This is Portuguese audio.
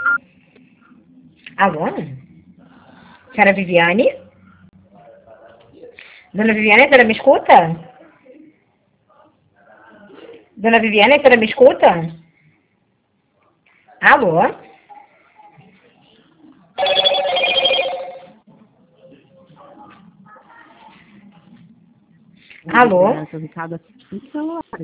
Alô? Senhora Viviane? Dona Viviane, a senhora me escuta? Dona Viviane, a senhora me escuta? Alô? Alô? Seu Ricardo, 5 celulares.